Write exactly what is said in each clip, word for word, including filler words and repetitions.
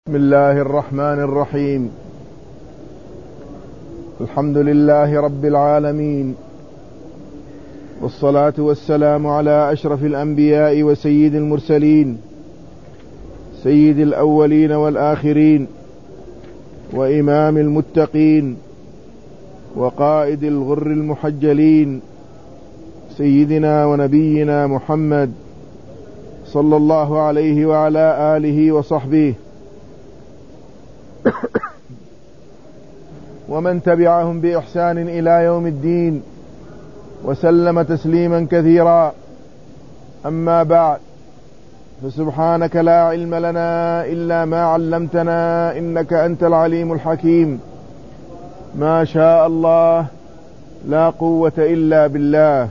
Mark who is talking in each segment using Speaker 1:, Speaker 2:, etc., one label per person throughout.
Speaker 1: بسم الله الرحمن الرحيم. الحمد لله رب العالمين، والصلاة والسلام على أشرف الأنبياء وسيد المرسلين، سيد الأولين والآخرين، وإمام المتقين، وقائد الغر المحجلين، سيدنا ونبينا محمد صلى الله عليه وعلى آله وصحبه ومن تبعهم بإحسان إلى يوم الدين، وسلم تسليما كثيرا. أما بعد، فسبحانك لا علم لنا إلا ما علمتنا إنك أنت العليم الحكيم. ما شاء الله لا قوة إلا بالله.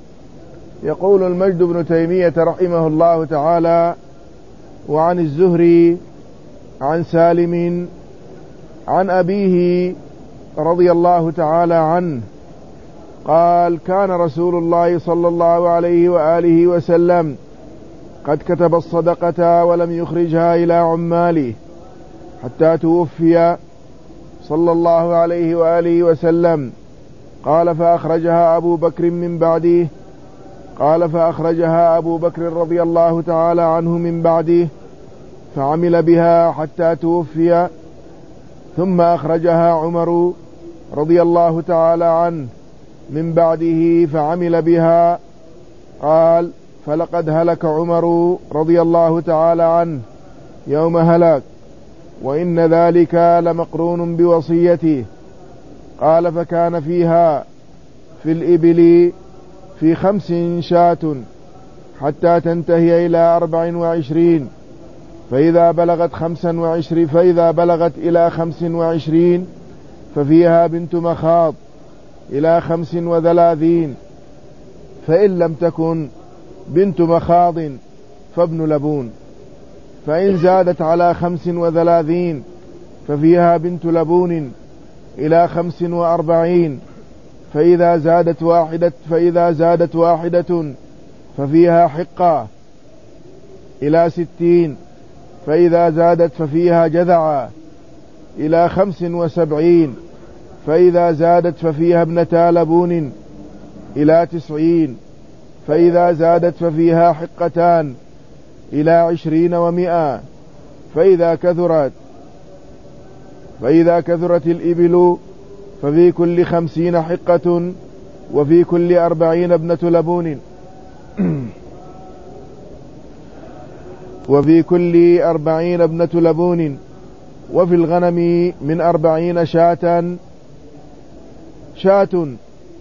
Speaker 1: يقول المجد بن تيمية رحمه الله تعالى: وعن الزهري عن سالم عن أبيه رضي الله تعالى عنه قال: كان رسول الله صلى الله عليه وآله وسلم قد كتب الصدقة ولم يخرجها إلى عماله حتى توفي صلى الله عليه وآله وسلم. قال: فأخرجها أبو بكر من بعده قال فأخرجها أبو بكر رضي الله تعالى عنه من بعده فعمل بها حتى توفي، ثم أخرجها عمر رضي الله تعالى عنه من بعده فعمل بها. قال: فلقد هلك عمر رضي الله تعالى عنه يوم هلك، وإن ذلك لمقرون بوصيته. قال: فكان فيها في الإبل في خمس شاة حتى تنتهي إلى أربع وعشرين، فإذا بلغت خمسا وعشرين فإذا بلغت إلى خمس وعشرين ففيها بنت مخاض إلى خمس وثلاثين، فإن لم تكن بنت مخاض فابن لبون، فإن زادت على خمس وثلاثين ففيها بنت لبون إلى خمس وأربعين، فإذا زادت واحدة فإذا زادت واحدة ففيها حقة إلى ستين، فإذا زادت ففيها جذعة إلى خمس وسبعين، فإذا زادت ففيها ابنتا لبون إلى تسعين، فإذا زادت ففيها حقتان إلى عشرين ومئة، فإذا كثرت فإذا كثرت الإبل ففي كل خمسين حقة، وفي كل أربعين ابنة لبون وفي كل أربعين ابنة لبون، وفي الغنم من أربعين شاة شاة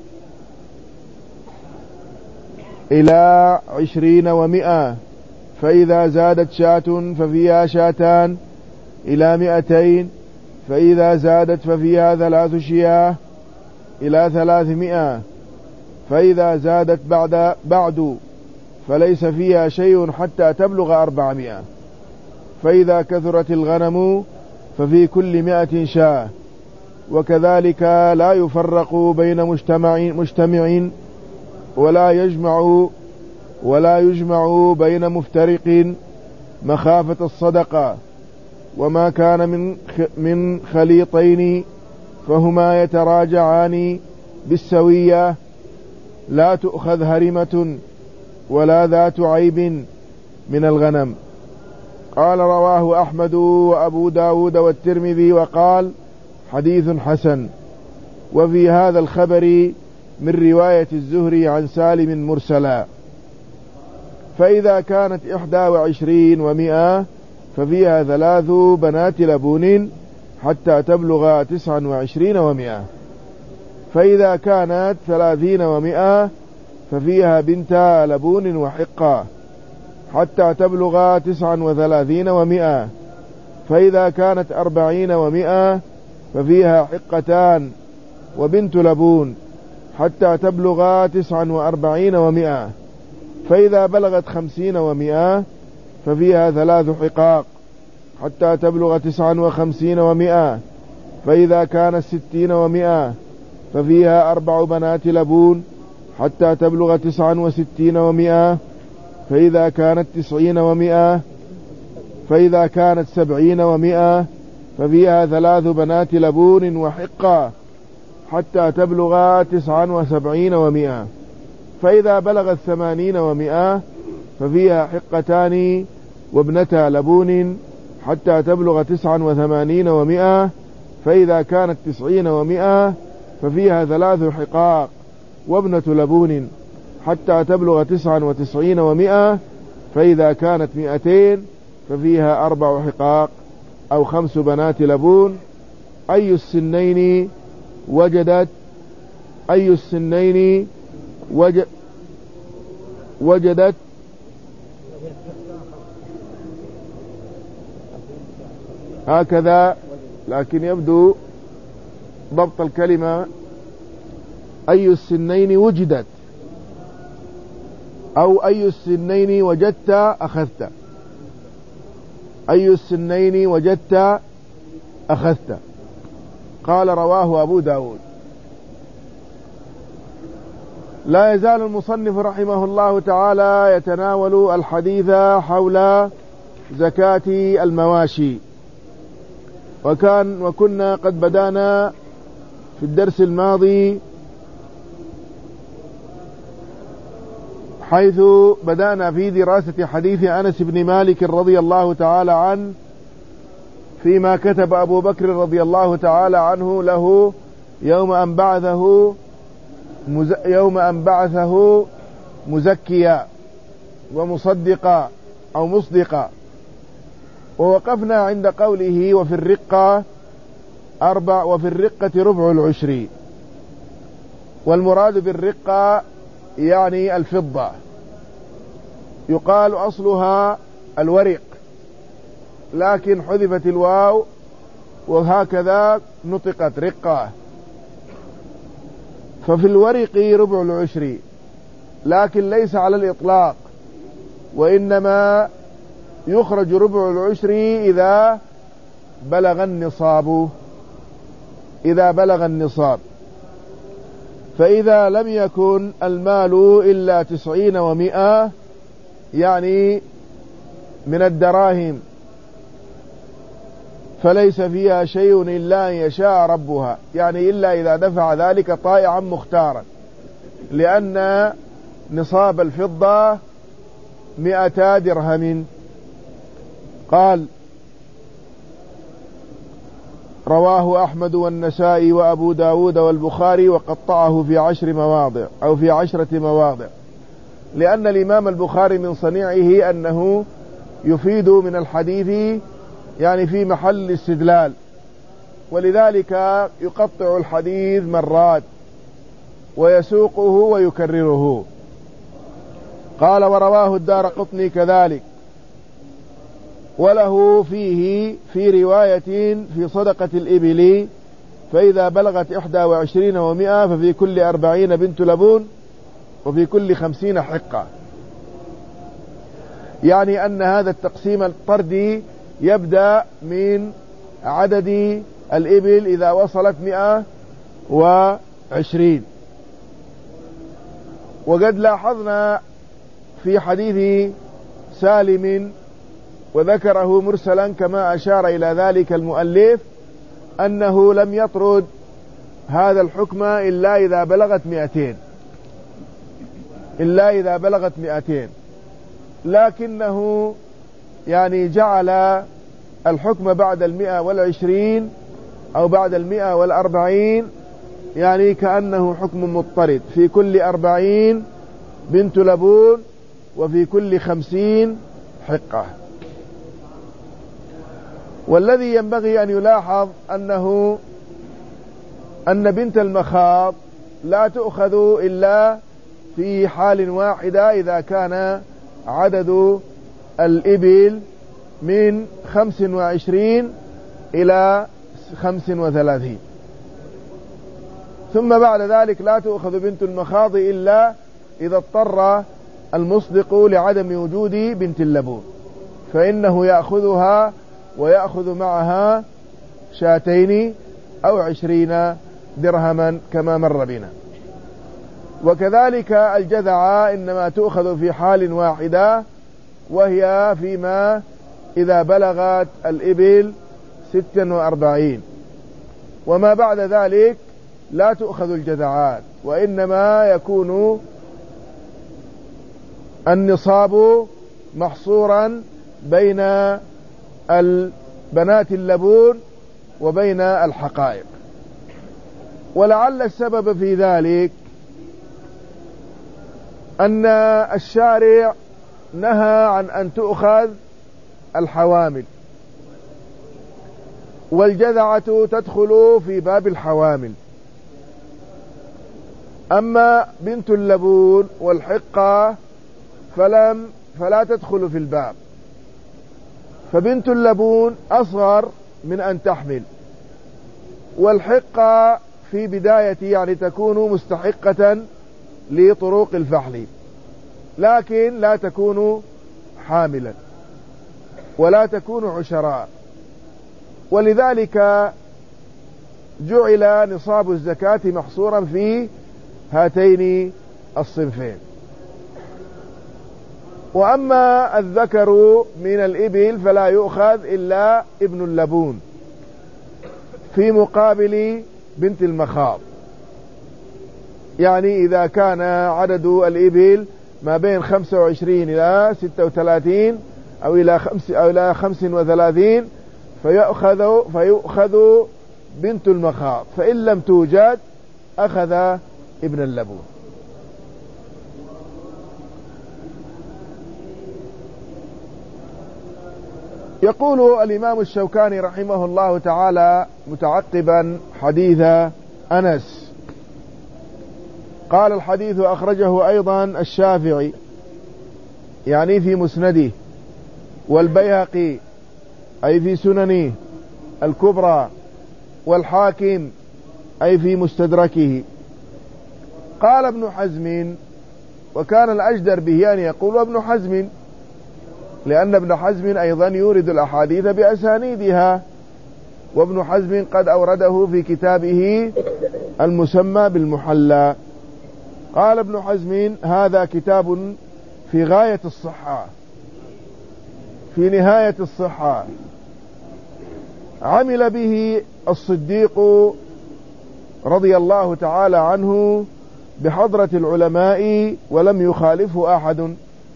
Speaker 1: إلى عشرين ومئة، فإذا زادت شاة ففيها شاتان إلى مئتين، فإذا زادت ففيها ثلاث شياه إلى ثلاثمائة، فإذا زادت بعد بعد فليس فيها شيء حتى تبلغ أربعمائة، فإذا كثرت الغنم ففي كل مائة شاة. وكذلك لا يفرق بين مجتمع مجتمع ولا يجمع ولا يجمع بين مفترق مخافة الصدقة. وما كان من من خليطين فهما يتراجعان بالسوية، لا تؤخذ هرمة ولا ذات عيب من الغنم. قال: رواه أحمد وأبو داود والترمذي، وقال: حديث حسن. وفي هذا الخبر من رواية الزهري عن سالم مرسلا. فإذا كانت إحدى وعشرين ومئة ففيها ثلاث بنات لبون حتى تبلغ تسعا وعشرين ومئة، فإذا كانت ثلاثين ومئة ففيها بنتا لبون وحقة حتى تبلغ تسعا وثلاثين ومئة، فإذا كانت أربعين ومئة ففيها حقتان وبنت لبون حتى تبلغ تسعا وأربعين ومئة، فإذا بلغت خمسين ومئة ففيها ثلاث حقاق حتى تبلغ تسعا وخمسين ومئة، فإذا كانت ستين ومئة ففيها أربع بنات لبون حتى تبلغ تسعا وستين ومئة، فإذا كانت تسعين ومئة فإذا كانت سبعين ومئة ففيها ثلاث بنات لبون وحقة حتى تبلغ تسعا وسبعين ومئة. فإذا بلغت ثمانين ومئة ففيها حقتان وابنتا لبون حتى تبلغ تسعا وثمانين ومئة. فإذا كانت تسعين ومئة ففيها ثلاث حقاق وابنة لبون حتى تبلغ تسعا وتسعين ومئة. فإذا كانت مئتين ففيها أربع حقاق أو خمس بنات لبون. أي السنين وجدت أي السنين وجد وجدت هكذا، لكن يبدو ضبط الكلمة أي السنين وجدت أو أي السنين وجدت أخذت. أي السنين وجدت أخذت. قال رواه أبو داود. لا يزال المصنف رحمه الله تعالى يتناول الحديث حول زكاة المواشي، وكان وكنا قد بدأنا في الدرس الماضي حيث بدأنا في دراسة حديث أنس بن مالك رضي الله تعالى عنه فيما كتب أبو بكر رضي الله تعالى عنه له يوم أن بعثه يوم أن بعثه مزكيا ومصدقا أو مصدقا. ووقفنا عند قوله وفي الرقة أربع وفي الرقة ربع العشر. والمراد بالرقة يعني الفضة، يقال أصلها الورق لكن حذفت الواو وهكذا نطقت رقة. ففي الورق ربع العشر، لكن ليس على الإطلاق، وإنما يخرج ربع العشر إذا بلغ النصاب إذا بلغ النصاب. فإذا لم يكن المال إلا تسعين ومئة يعني من الدراهم فليس فيها شيء إلا أن يشاء ربها، يعني إلا إذا دفع ذلك طائعا مختارا، لأن نصاب الفضة مئتا درهم. قال رواه أحمد والنسائي وأبو داود والبخاري وقطعه في عشر مواضع أو في عشرة مواضع، لأن الإمام البخاري من صنيعه أنه يفيد من الحديث يعني في محل الاستدلال، ولذلك يقطع الحديث مرات ويسوقه ويكرره. قال ورواه الدارقطني كذلك، وله فيه في رواية في صدقة الإبل فإذا بلغت إحدى وعشرين ومئة ففي كل أربعين بنت لبون وفي كل خمسين حقة، يعني أن هذا التقسيم الطردي يبدأ من عدد الإبل إذا وصلت مئة وعشرين. وقد لاحظنا في حديث سالم وذكره مرسلا كما أشار إلى ذلك المؤلف أنه لم يطرد هذا الحكم إلا إذا بلغت مئتين إلا إذا بلغت مئتين لكنه يعني جعل الحكم بعد المئة والعشرين أو بعد المئة والأربعين، يعني كأنه حكم مضطرد، في كل أربعين بنت لبون وفي كل خمسين حقة. والذي ينبغي أن يلاحظ أنه أن بنت المخاض لا تؤخذ إلا في حال واحدة إذا كان عدد الإبل من خمس وعشرين إلى خمس وثلاثين، ثم بعد ذلك لا تؤخذ بنت المخاض إلا إذا اضطر المصدق لعدم وجود بنت اللبون، فإنه يأخذها ويأخذ معها شاتين أو عشرين درهما كما مر بنا. وكذلك الجذعة إنما تؤخذ في حال واحدة، وهي فيما إذا بلغت الإبل ستا وأربعين، وما بعد ذلك لا تؤخذ الجذعات، وإنما يكون النصاب محصورا بين بنات اللبون وبين الحقائق. ولعل السبب في ذلك أن الشارع نهى عن أن تؤخذ الحوامل، والجذعة تدخل في باب الحوامل، أما بنت اللبون والحقة فلم فلا تدخل في الباب. فبنت اللبون أصغر من أن تحمل، والحقة في بداية يعني تكون مستحقة لطرق الفحل، لكن لا تكون حاملا ولا تكون عشراء، ولذلك جعل نصاب الزكاة محصورا في هاتين الصنفين. وأما الذكر من الإبل فلا يؤخذ إلا ابن اللبون في مقابل بنت المخاض، يعني إذا كان عدد الإبل ما بين خمسة وعشرين إلى ستة وثلاثين أو إلى خمس أو إلى خمس وثلاثين فيؤخذ فيؤخذ بنت المخاض، فإن لم توجد أخذ ابن اللبون. يقول الإمام الشوكاني رحمه الله تعالى متعقبا حديث أنس، قال: الحديث أخرجه أيضا الشافعي يعني في مسنده، والبيهقي أي في سننه الكبرى، والحاكم أي في مستدركه. قال ابن حزم، وكان الأجدر به أن يقول ابن حزم، لأن ابن حزم أيضا يورد الأحاديث بأسانيدها، وابن حزم قد أورده في كتابه المسمى بالمحلى. قال ابن حزم: هذا كتاب في غاية الصحة، في نهاية الصحة، عمل به الصديق رضي الله تعالى عنه بحضرة العلماء ولم يخالفه أحد،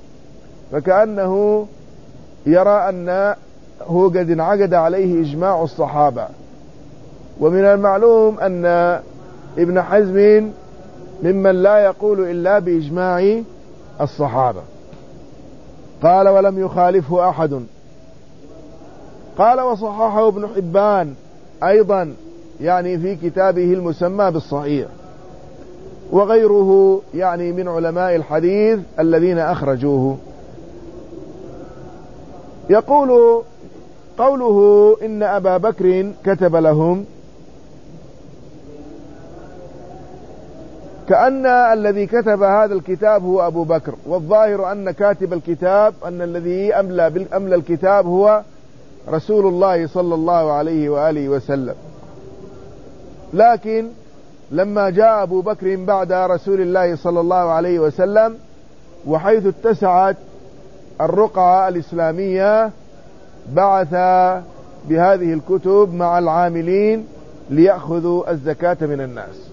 Speaker 1: فكأنه يرى أنه قد انعقد عليه إجماع الصحابة. ومن المعلوم أن ابن حزم ممن لا يقول إلا بإجماع الصحابة. قال: ولم يخالفه أحد. قال: وصححه ابن حبان أيضا، يعني في كتابه المسمى بالصحيح، وغيره يعني من علماء الحديث الذين أخرجوه. يقول: قوله إن أبا بكر كتب لهم، كأن الذي كتب هذا الكتاب هو أبو بكر، والظاهر أن كاتب الكتاب أن الذي أملى بالأملى الكتاب هو رسول الله صلى الله عليه وآله وسلم. لكن لما جاء أبو بكر بعد رسول الله صلى الله عليه وسلم، وحيث اتسعت الرقعة الإسلامية، بعث بهذه الكتب مع العاملين ليأخذوا الزكاة من الناس.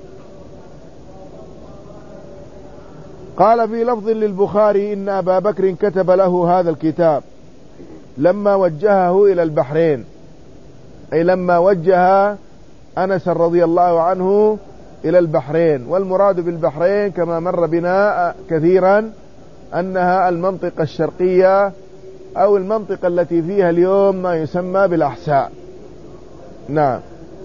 Speaker 1: قال في لفظ للبخاري: إن أبا بكر كتب له هذا الكتاب لما وجهه إلى البحرين، أي لما وجه أنس رضي الله عنه إلى البحرين. والمراد بالبحرين كما مر بنا كثيرا أنها المنطقة الشرقية أو المنطقة التي فيها اليوم ما يسمى بالأحساء. نعم.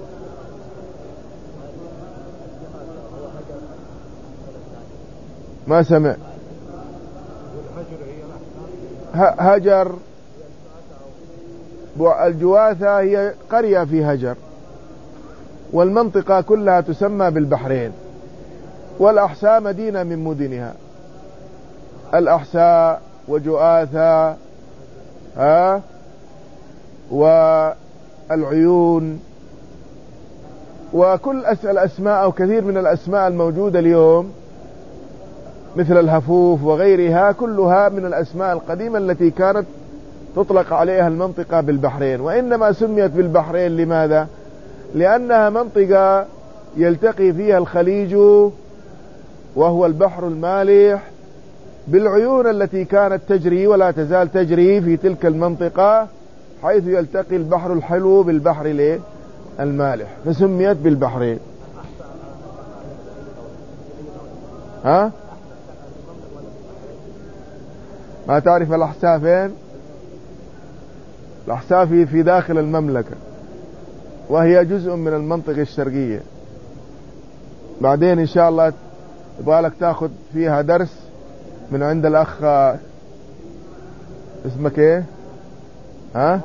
Speaker 1: ما سمع. هجر الجواثة هي قرية في هجر، والمنطقة كلها تسمى بالبحرين، والأحساء مدينة من مدنها. الأحساء وجؤاثة ها والعيون وكل الأسماء أو كثير من الأسماء الموجودة اليوم مثل الهفوف وغيرها، كلها من الأسماء القديمة التي كانت تطلق عليها المنطقة بالبحرين، وإنما سميت بالبحرين لماذا؟ لأنها منطقة يلتقي فيها الخليج وهو البحر المالح بالعيون التي كانت تجري ولا تزال تجري في تلك المنطقة، حيث يلتقي البحر الحلو بالبحر المالح، فسميت بالبحرين. ها؟ ما تعرف الأحساء فين؟ الأحساء في, في داخل المملكة، وهي جزء من المنطقة الشرقية. بعدين إن شاء الله يبغالك تاخذ فيها درس من عند الأخ اسمك ايه؟ ها؟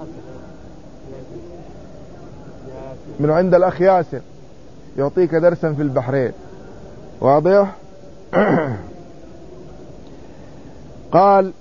Speaker 1: من عند الأخ ياسر، يعطيك درسا في البحرين. واضح؟ قال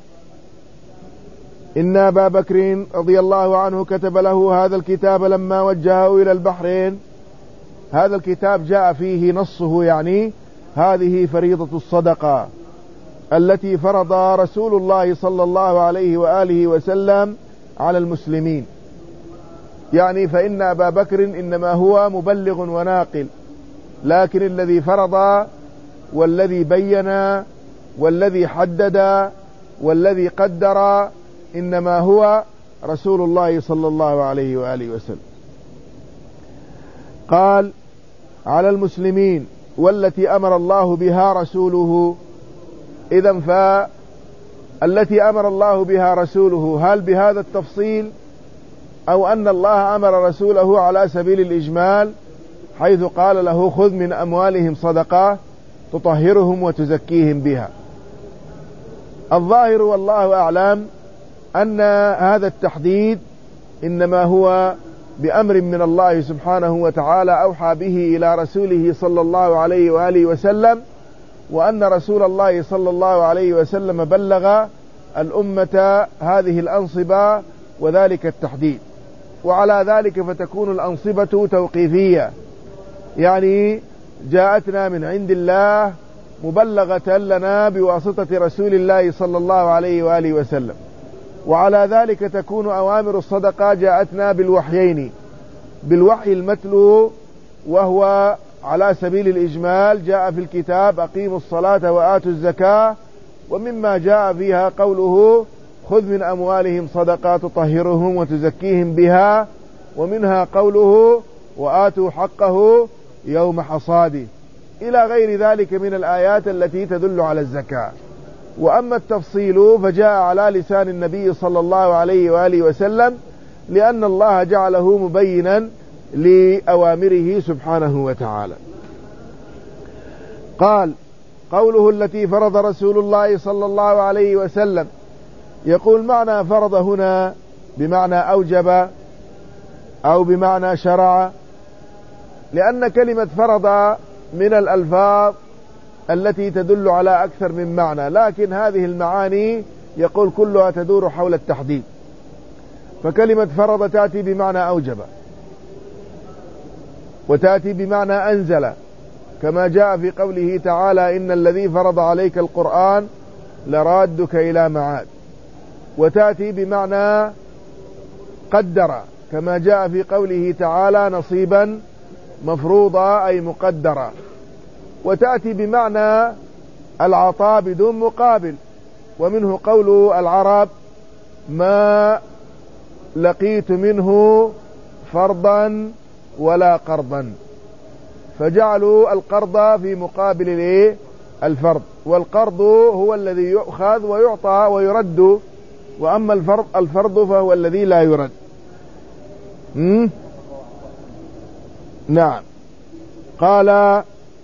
Speaker 1: إن أبا بكر رضي الله عنه كتب له هذا الكتاب لما وجهه إلى البحرين. هذا الكتاب جاء فيه نصه، يعني هذه فريضة الصدقة التي فرض رسول الله صلى الله عليه وآله وسلم على المسلمين، يعني فإن أبا بكر إنما هو مبلغ وناقل، لكن الذي فرض والذي بين والذي حدد والذي قدر إنما هو رسول الله صلى الله عليه وآله وسلم. قال على المسلمين والتي أمر الله بها رسوله. إذن فالتي أمر الله بها رسوله هل بهذا التفصيل، أو أن الله أمر رسوله على سبيل الإجمال، حيث قال له خذ من أموالهم صدقة تطهرهم وتزكيهم بها؟ الظاهر والله أعلم أن هذا التحديد إنما هو بأمر من الله سبحانه وتعالى أوحى به إلى رسوله صلى الله عليه وآله وسلم، وأن رسول الله صلى الله عليه وسلم بلغ الأمة هذه الأنصبة وذلك التحديد. وعلى ذلك فتكون الأنصبة توقيفية، يعني جاءتنا من عند الله مبلغة لنا بواسطة رسول الله صلى الله عليه وآله وسلم. وعلى ذلك تكون أوامر الصدقة جاءتنا بالوحيين، بالوحي المتلو وهو على سبيل الإجمال جاء في الكتاب أقيموا الصلاة وآتوا الزكاة، ومما جاء فيها قوله خذ من أموالهم صدقة تطهرهم وتزكيهم بها، ومنها قوله وآتوا حقه يوم حصاده، إلى غير ذلك من الآيات التي تدل على الزكاة. وأما التفصيل فجاء على لسان النبي صلى الله عليه وآله وسلم، لأن الله جعله مبينا لأوامره سبحانه وتعالى. قال قوله التي فرض رسول الله صلى الله عليه وسلم، يقول معنى فرض هنا بمعنى أوجب أو بمعنى شرع، لأن كلمة فرض من الألفاظ التي تدل على أكثر من معنى، لكن هذه المعاني يقول كلها تدور حول التحديد. فكلمة فرض تأتي بمعنى أوجب، وتأتي بمعنى أنزل، كما جاء في قوله تعالى إن الذي فرض عليك القرآن لرادك إلى معاد. وتأتي بمعنى قدر، كما جاء في قوله تعالى نصيبا مفروضا أي مقدرا. وتأتي بمعنى العطاء بدون مقابل، ومنه قول العرب ما لقيت منه فرضا ولا قرضا، فجعلوا القرض في مقابل الفرض، والقرض هو الذي يؤخذ ويعطى ويرد، وأما الفرض الفرض فهو الذي لا يرد. م? نعم. قال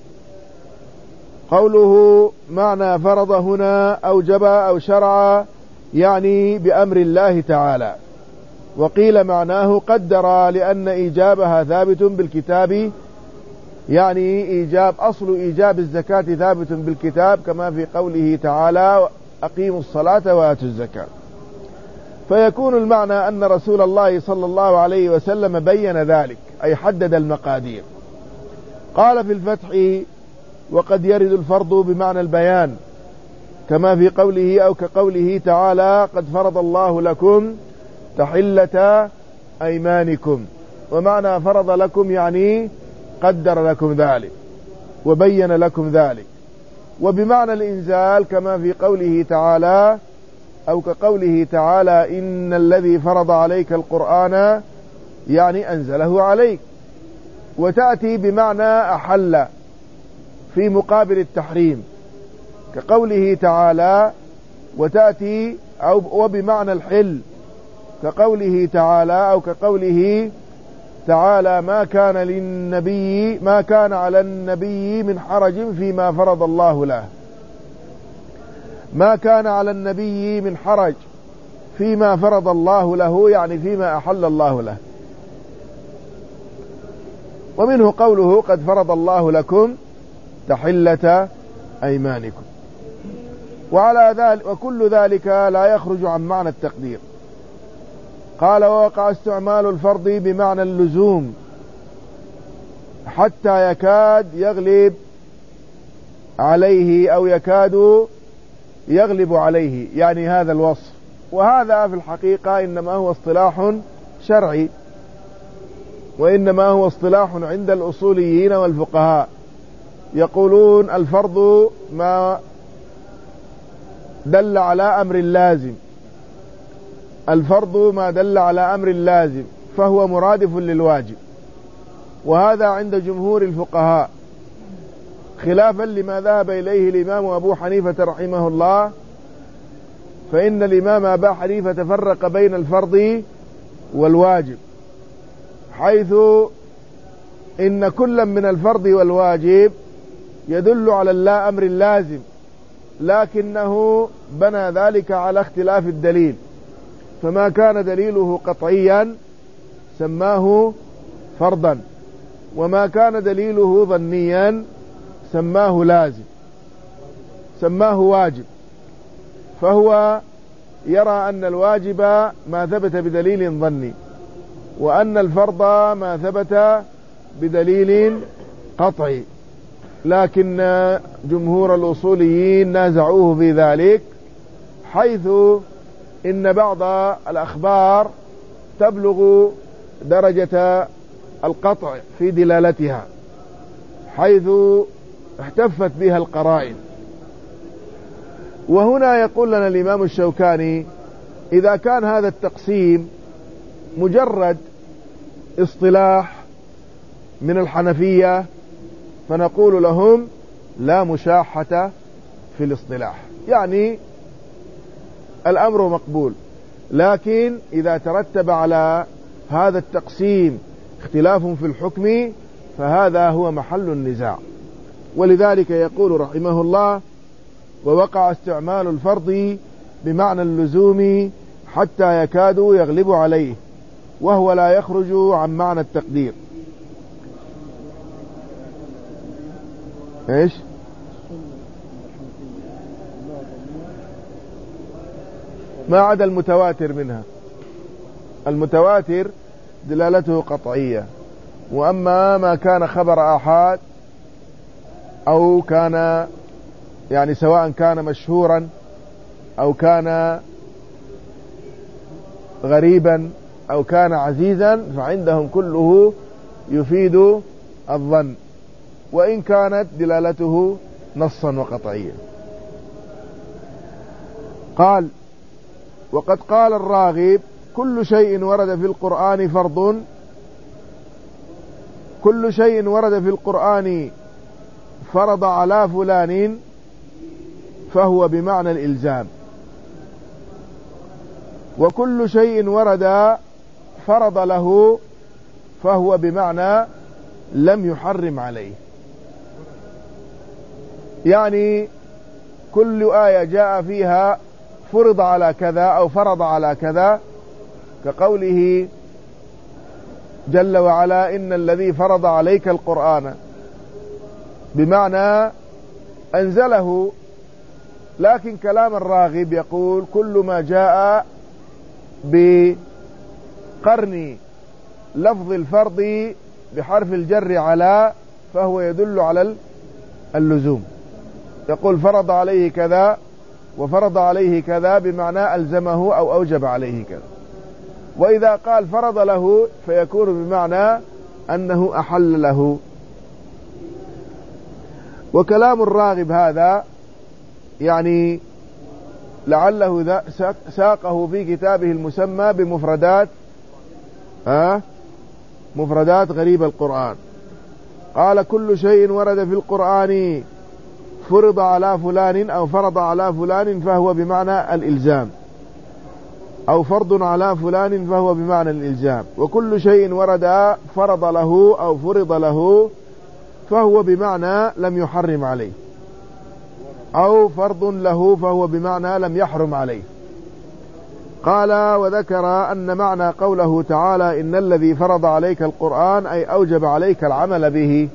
Speaker 1: قوله معنى فرض هنا أوجب أو شرع، يعني بأمر الله تعالى. وقيل معناه قدر، لأن إيجابها ثابت بالكتاب، يعني إيجاب أصل إيجاب الزكاة ثابت بالكتاب، كما في قوله تعالى أقيموا الصلاة وآتوا الزكاة. فيكون المعنى أن رسول الله صلى الله عليه وسلم بين ذلك، أي حدد المقادير. قال في الفتح وقد يرد الفرض بمعنى البيان، كما في قوله أو كقوله تعالى قد فرض الله لكم تحلة أيمانكم. ومعنى فرض لكم يعني قدر لكم ذلك وبين لكم ذلك. وبمعنى الإنزال كما في قوله تعالى أو كقوله تعالى إن الذي فرض عليك القرآن يعني أنزله عليك. وتأتي بمعنى أحل في مقابل التحريم كقوله تعالى، وتأتي أو وبمعنى الحل كقوله تعالى أو كقوله تعالى ما كان للنبي ما كان على النبي من حرج فيما فرض الله له. ما كان على النبي من حرج فيما فرض الله له يعني فيما أحل الله له. ومنه قوله قد فرض الله لكم تحلة أيمانكم. وعلى ذلك وكل ذلك لا يخرج عن معنى التقدير. قال ووقع استعمال الفرض بمعنى اللزوم حتى يكاد يغلب عليه أو يكاد يغلب عليه يعني هذا الوصف. وهذا في الحقيقة إنما هو اصطلاح شرعي، وإنما هو اصطلاح عند الأصوليين والفقهاء. يقولون الفرض ما دل على أمر لازم، الفرض ما دل على أمر لازم فهو مرادف للواجب. وهذا عند جمهور الفقهاء خلافا لما ذهب إليه الإمام أبو حنيفة رحمه الله، فإن الإمام أبا حنيفة فرق بين الفرض والواجب، حيث إن كل من الفرض والواجب يدل على اللا أمر اللازم، لكنه بنى ذلك على اختلاف الدليل، فما كان دليله قطعيا سماه فرضا، وما كان دليله ظنيا سماه لازم سماه واجب. فهو يرى أن الواجب ما ثبت بدليل ظني، وأن الفرض ما ثبت بدليل قطعي. لكن جمهور الأصوليين نازعوه في ذلك، حيث إن بعض الأخبار تبلغ درجة القطع في دلالتها، حيث احتفت بها القرائن. وهنا يقول لنا الإمام الشوكاني إذا كان هذا التقسيم مجرد اصطلاح من الحنفية فنقول لهم لا مشاحة في الاصطلاح، يعني الأمر مقبول. لكن إذا ترتب على هذا التقسيم اختلاف في الحكم فهذا هو محل النزاع. ولذلك يقول رحمه الله ووقع استعمال الفرض بمعنى اللزوم حتى يكاد يغلب عليه، وهو لا يخرج عن معنى التقدير. ايش ما عدا المتواتر منها، المتواتر دلالته قطعية، وأما ما كان خبر آحاد أو كان يعني سواء كان مشهورا أو كان غريبا أو كان عزيزا فعندهم كله يفيد الظن، وإن كانت دلالته نصا وقطعيا. قال وقد قال الراغب كل شيء ورد في القرآن فرض كل شيء ورد في القرآن فرض على فلان فهو بمعنى الإلزام، وكل شيء ورد فرض له فهو بمعنى لم يحرم عليه. يعني كل آية جاء فيها فرض على كذا أو فرض على كذا، كقوله جل وعلا إن الذي فرض عليك القرآن، بمعنى أنزله. لكن كلام الراغب يقول كل ما جاء بقرن لفظ الفرض بحرف الجر على فهو يدل على اللزوم. يقول فرض عليه كذا وفرض عليه كذا بمعنى ألزمه أو أوجب عليه كذا. وإذا قال فرض له فيكون بمعنى أنه أحل له. وكلام الراغب هذا يعني لعله ساقه في كتابه المسمى بمفردات ها مفردات غريب القرآن. قال كل شيء ورد في القرآن فرض على فلان أو فرض على فلان فهو بمعنى الإلزام، أو فرض على فلان فهو بمعنى الإلزام. وكل شيء ورد فرض له أو فرض له فهو بمعنى لم يحرم عليه، أو فرض له فهو بمعنى لم يحرم عليه. قال وذكر أن معنى قوله تعالى إن الذي فرض عليك القرآن أي أوجب عليك العمل به.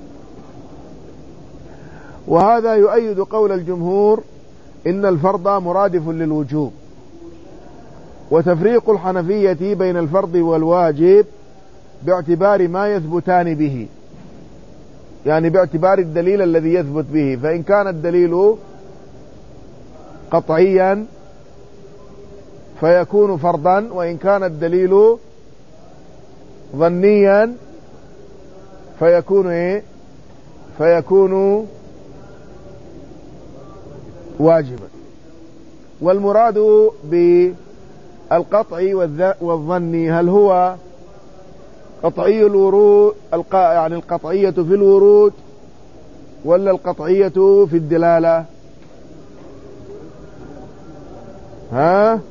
Speaker 1: وهذا يؤيد قول الجمهور إن الفرض مرادف للوجوب. وتفريق الحنفية بين الفرض والواجب باعتبار ما يثبتان به، يعني باعتبار الدليل الذي يثبت به. فإن كان الدليل قطعيا فيكون فرضا، وإن كان الدليل ظنيا فيكون إيه؟ فيكون واجبا. والمراد بالقطع والظني هل هو قطعي الورود يعني القطعية في الورود ولا القطعية في الدلالة؟ ها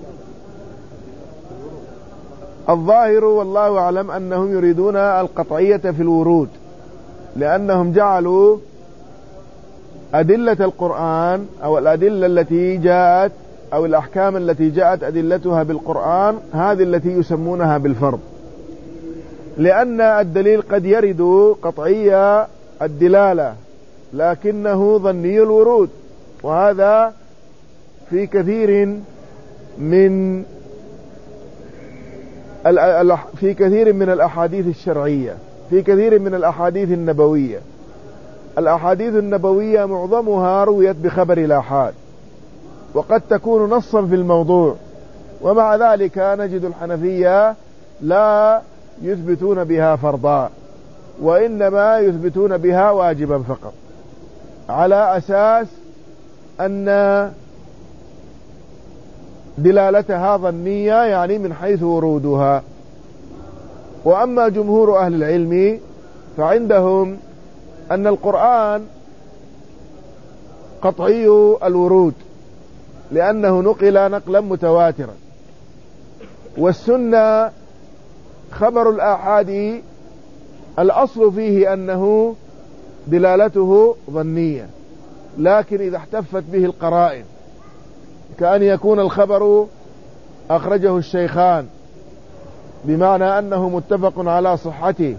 Speaker 1: الظاهر والله أعلم أنهم يريدون القطعية في الورود، لأنهم جعلوا أدلة القرآن أو الأدلة التي جاءت أو الأحكام التي جاءت أدلتها بالقرآن هذه التي يسمونها بالفرض، لأن الدليل قد يرد قطعية الدلالة لكنه ظني الورود، وهذا في كثير من في كثير من الأحاديث الشرعية، في كثير من الأحاديث النبوية. الأحاديث النبوية معظمها رويت بخبر الآحاد، وقد تكون نصا في الموضوع، ومع ذلك نجد الحنفية لا يثبتون بها فرضا، وإنما يثبتون بها واجبا فقط، على أساس أن دلالتها ظنية يعني من حيث ورودها. وأما جمهور أهل العلم فعندهم أن القرآن قطعي الورود لأنه نقل نقلا متواترا، والسنة خبر الآحاد الأصل فيه أنه دلالته ظنية، لكن إذا احتفت به القرائن كأن يكون الخبر أخرجه الشيخان بمعنى أنه متفق على صحته،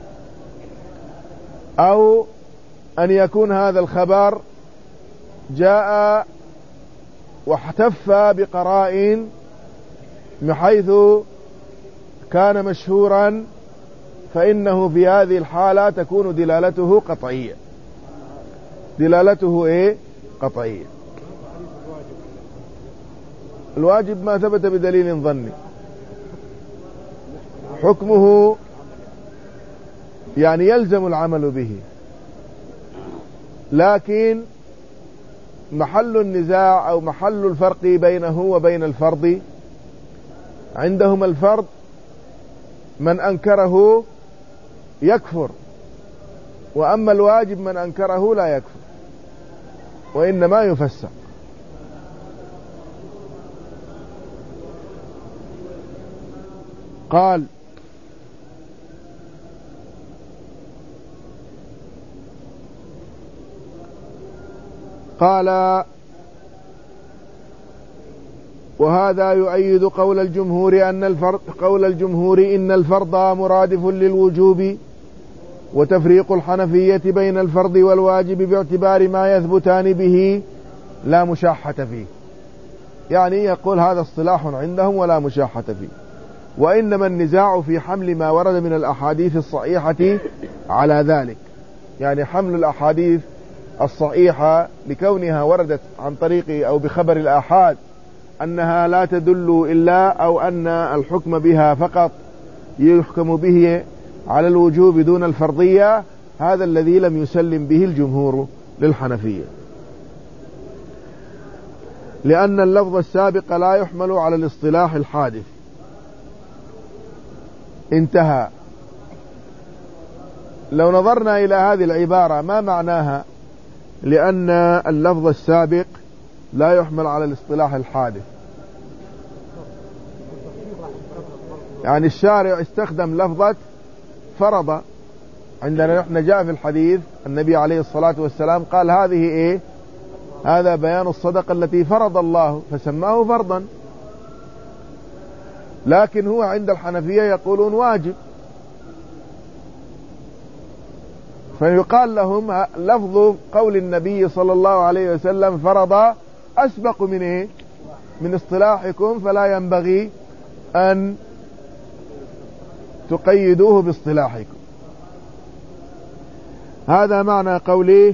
Speaker 1: أو أن يكون هذا الخبر جاء واحتف بقرائن بحيث كان مشهورا، فإنه في هذه الحالة تكون دلالته قطعية. دلالته إيه؟ قطعية. الواجب ما ثبت بدليل ظني حكمه يعني يلزم العمل به، لكن محل النزاع أو محل الفرق بينه وبين الفرض عندهم الفرض من أنكره يكفر، وأما الواجب من أنكره لا يكفر وإنما يفسق. قال قال وهذا يؤيد قول الجمهور أن الفرض قول الجمهور إن الفرض مرادف للوجوب، وتفريق الحنفية بين الفرض والواجب باعتبار ما يثبتان به لا مشاحة فيه. يعني يقول هذا اصطلاح عندهم ولا مشاحة فيه، وإنما النزاع في حمل ما ورد من الأحاديث الصحيحة على ذلك، يعني حمل الأحاديث الصحيحة لكونها وردت عن طريق أو بخبر الآحاد أنها لا تدل إلا أو أن الحكم بها فقط يحكم به على الوجوب دون الفرضية، هذا الذي لم يسلم به الجمهور للحنفية، لأن اللفظ السابق لا يحمل على الاصطلاح الحادث. انتهى. لو نظرنا إلى هذه العبارة ما معناها؟ لأن اللفظ السابق لا يحمل على الاصطلاح الحادث، يعني الشارع استخدم لفظة فرض. عندنا نحن جاء في الحديث النبي عليه الصلاة والسلام قال هذه إيه؟ هذا بيان الصدقة التي فرض الله، فسماه فرضا. لكن هو عند الحنفية يقولون واجب، فيقال لهم لفظ قول النبي صلى الله عليه وسلم فرض أسبق من إيه؟ من اصطلاحكم، فلا ينبغي أن تقيدوه باصطلاحكم. هذا معنى قوله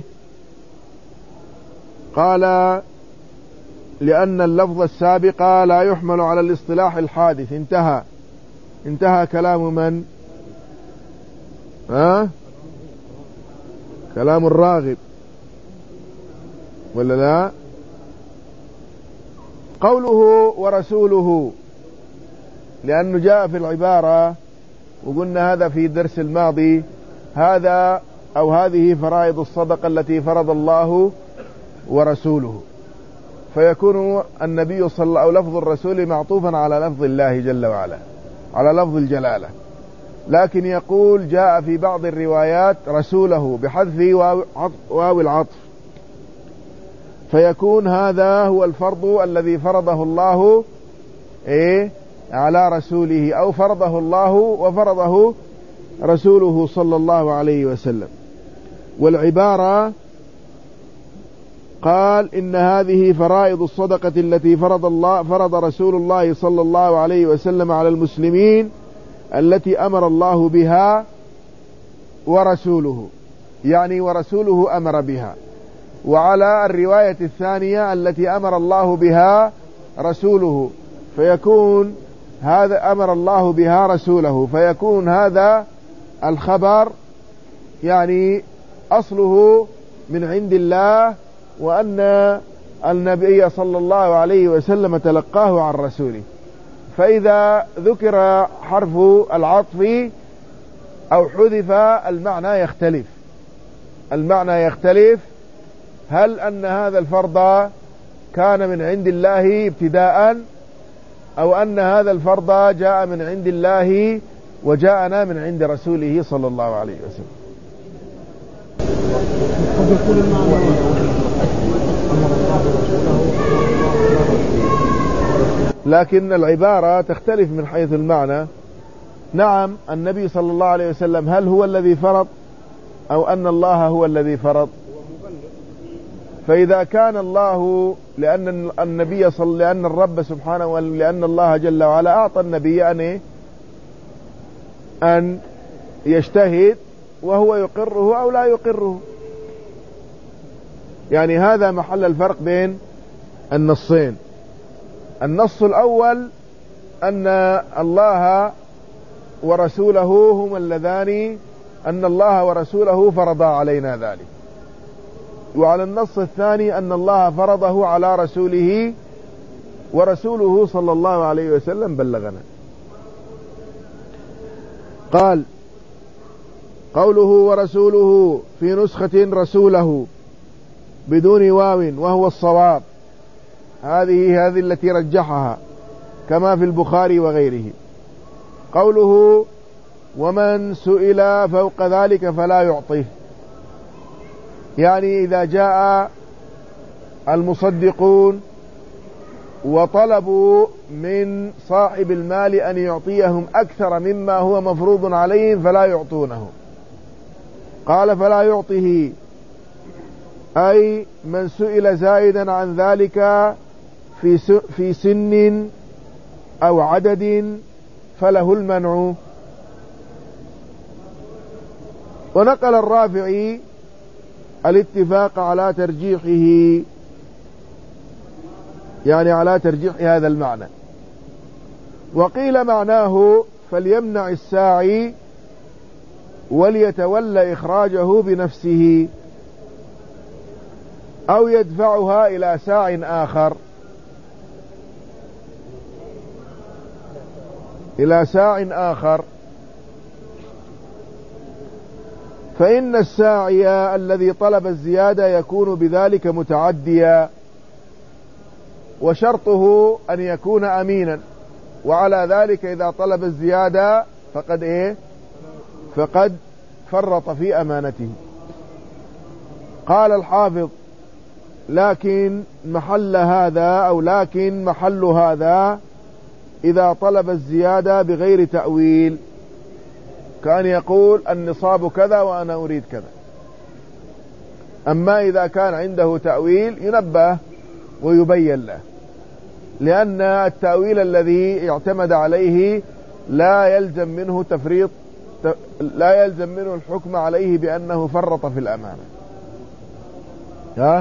Speaker 1: قال لأن اللفظ السابق لا يحمل على الاصطلاح الحادث. انتهى. انتهى كلام من؟ ها؟ كلام الراغب ولا لا؟ قوله ورسوله، لأنه جاء في العبارة وقلنا هذا في الدرس الماضي، هذا أو هذه فرائض الصدقة التي فرض الله ورسوله، فيكون النبي صلى الله عليه وسلم أو لفظ الرسول معطوفا على لفظ الله جل وعلا، على لفظ الجلالة. لكن يقول جاء في بعض الروايات رسوله بحذف واو العطف، فيكون هذا هو الفرض الذي فرضه الله إيه على رسوله، أو فرضه الله وفرضه رسوله صلى الله عليه وسلم. والعبارة قال إن هذه فرائض الصدقة التي فرض الله فرض رسول الله صلى الله عليه وسلم على المسلمين التي أمر الله بها ورسوله، يعني ورسوله أمر بها. وعلى الرواية الثانية التي أمر الله بها رسوله، فيكون هذا أمر الله بها رسوله، فيكون هذا الخبر يعني أصله من عند الله، وأن النبي صلى الله عليه وسلم تلقاه عن رسوله. فإذا ذكر حرف العطف أو حذف المعنى يختلف، المعنى يختلف. هل أن هذا الفرض كان من عند الله ابتداء، أو أن هذا الفرض جاء من عند الله وجاءنا من عند رسوله صلى الله عليه وسلم. لكن العبارة تختلف من حيث المعنى. نعم النبي صلى الله عليه وسلم هل هو الذي فرض أو أن الله هو الذي فرض؟ فإذا كان الله، لأن النبي صلى لأن الرب سبحانه ولأن الله جل وعلا أعطى النبي أن أن يجتهد وهو يقره أو لا يقره، يعني هذا محل الفرق بين النصين. النص الأول أن الله ورسوله هما اللذان أن الله ورسوله فرضا علينا ذلك، وعلى النص الثاني أن الله فرضه على رسوله ورسوله صلى الله عليه وسلم بلغنا. قال قوله ورسوله في نسخة رسوله بدون واو وهو الصواب، هذه هذه التي رجحها كما في البخاري وغيره. قوله ومن سئل فوق ذلك فلا يعطيه، يعني إذا جاء المصدقون وطلبوا من صاحب المال أن يعطيهم أكثر مما هو مفروض عليهم فلا يعطونه. قال فلا يعطيه أي من سئل زائدا عن ذلك في في سن أو عدد فله المنع. ونقل الرافعي الاتفاق على ترجيحه، يعني على ترجيح هذا المعنى. وقيل معناه فليمنع الساعي وليتولى إخراجه بنفسه أو يدفعها إلى ساع آخر إلى ساع آخر فإن الساعي الذي طلب الزيادة يكون بذلك متعديا، وشرطه أن يكون أمينا، وعلى ذلك إذا طلب الزيادة فقد إيه فقد فرط في أمانته. قال الحافظ: لكن محل هذا أو لكن محل هذا إذا طلب الزيادة بغير تأويل، كان يقول النصاب كذا وأنا أريد كذا. أما إذا كان عنده تأويل ينبه ويبين له، لأن التأويل الذي اعتمد عليه لا يلزم منه تفريط، لا يلزم منه الحكم عليه بأنه فرط في الأمانة. ها؟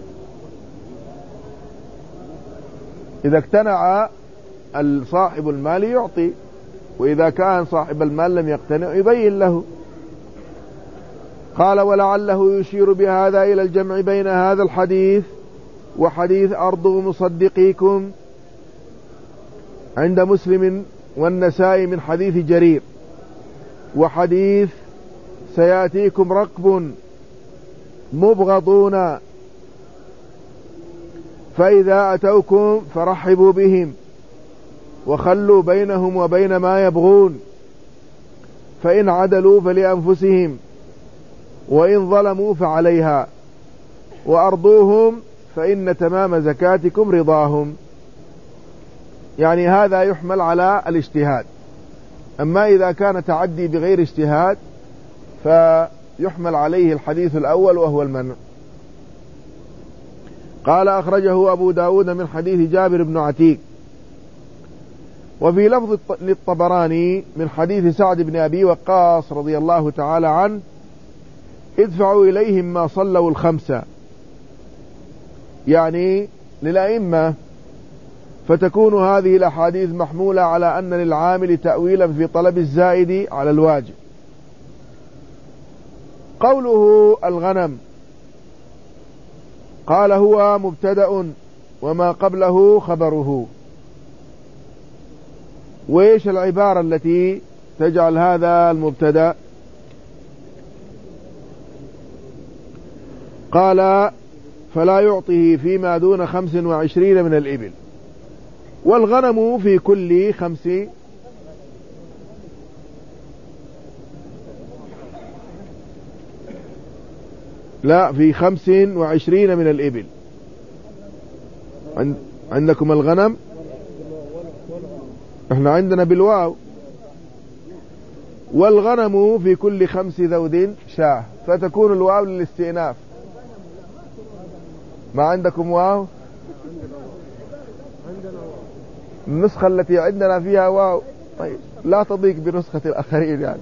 Speaker 1: إذا اقتنع صاحب المال يعطي، وإذا كان صاحب المال لم يقتنع يبين له. قال: ولعله يشير بهذا إلى الجمع بين هذا الحديث وحديث أرضوا مصدقيكم عند مسلم والنسائي من حديث جرير، وحديث سيأتيكم ركب مبغضون فإذا أتوكم فرحبوا بهم وخلوا بينهم وبين ما يبغون، فإن عدلوا فلأنفسهم وإن ظلموا فعليها، وأرضوهم فإن تمام زكاتكم رضاهم. يعني هذا يحمل على الاجتهاد. أما إذا كان تعدي بغير اجتهاد فيحمل عليه الحديث الأول وهو المنع. قال: أخرجه أبو داود من حديث جابر بن عتيق. وفي لفظ للطبراني من حديث سعد بن أبي وقاص رضي الله تعالى عنه: ادفعوا إليهم ما صلوا الخمسة، يعني للأئمة، فتكون هذه الأحاديث محمولة على أن للعامل تأويلا في طلب الزائد على الواجب. قوله الغنم، قال: هو مبتدأ وما قبله خبره. وإيش العبارة التي تجعل هذا المبتدأ؟ قال: فلا يعطيه فيما دون خمس وعشرين من الإبل، والغنم في كل خمس لا في خمس وعشرين من الإبل. عندكم الغنم، احنا عندنا بالواو. والغنم في كل خمس ذود شاه، فتكون الواو للاستئناف. ما عندكم واو؟ النسخة التي عندنا فيها واو. طيب لا تضيق بنسخة الآخرين يعني.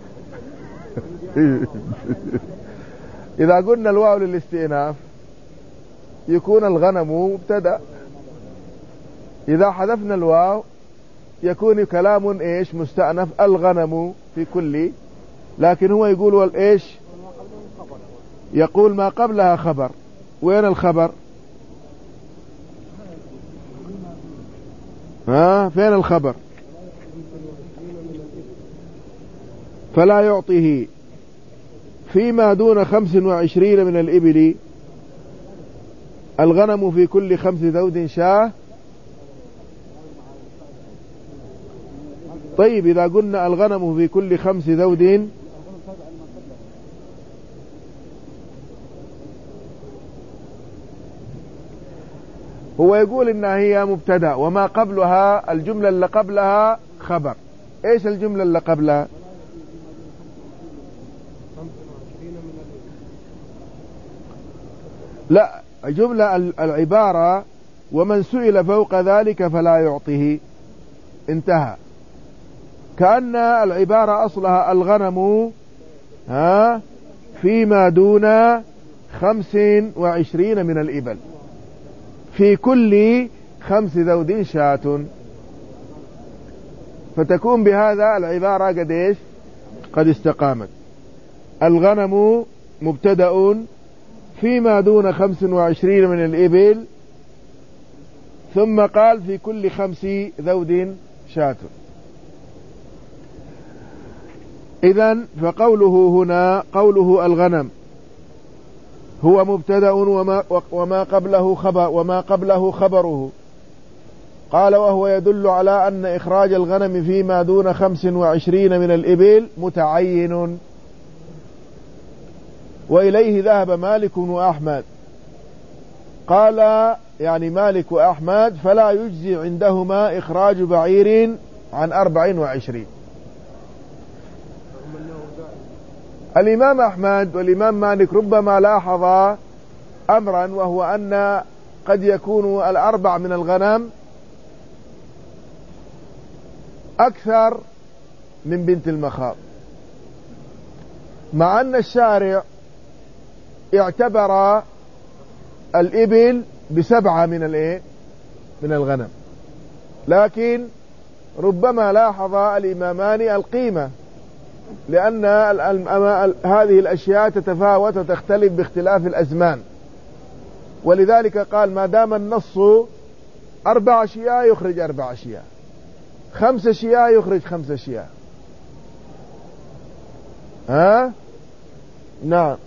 Speaker 1: إذا قلنا الواو للاستئناف يكون الغنم مبتدأ، إذا حذفنا الواو يكون كلام إيش مستأنف، الغنم في كل، لكن هو يقول والإيش يقول ما قبلها خبر. وين الخبر؟ ها فين الخبر؟ فلا يعطيه فيما دون خمس وعشرين من الإبل، الغنم في كل خمس ذود شاه. طيب إذا قلنا الغنم في كل خمس ذود، هو يقول إنها هي مبتدأ وما قبلها الجملة اللي قبلها خبر. إيش الجملة اللي قبلها؟ لا، جملة العبارة ومن سئل فوق ذلك فلا يعطيه، انتهى. كأن العبارة أصلها الغنم ها فيما دون خمس وعشرين من الإبل، في كل خمس ذود شاة. فتكون بهذا العبارة قد إيش؟ قد استقامت. الغنم مبتدأ فيما دون خمس وعشرين من الإبل، ثم قال في كل خمس ذود شاة. إذن فقوله هنا قوله الغنم هو مبتدأ وما, وما قبله خبر وما قبله خبره. قال وهو يدل على أن إخراج الغنم فيما دون خمس وعشرين من الإبل متعين، وإليه ذهب مالك وأحمد. قال يعني مالك وأحمد فلا يجزي عندهما إخراج بعير عن أربع وعشرين. الإمام أحمد والإمام مالك ربما لاحظ أمرا، وهو أن قد يكون الأربع من الغنم أكثر من بنت المخاض، مع أن الشارع اعتبر الإبل بسبعة من الإيه من الغنم، لكن ربما لاحظ الإمامان القيمة، لأن هذه الأشياء تتفاوت وتختلف باختلاف الأزمان، ولذلك قال ما دام النص أربع أشياء يخرج أربع أشياء، خمس أشياء يخرج خمس أشياء. ها نعم.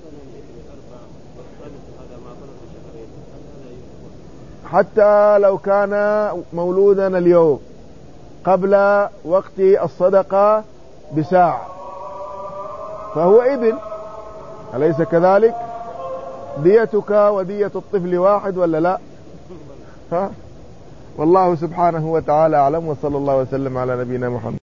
Speaker 1: حتى لو كان مولودا اليوم قبل وقت الصدقة بساعة فهو ابن، أليس كذلك؟ ديتك ودية الطفل واحد ولا لا؟ ها؟ والله سبحانه وتعالى أعلم، وصلى الله وسلم على نبينا محمد.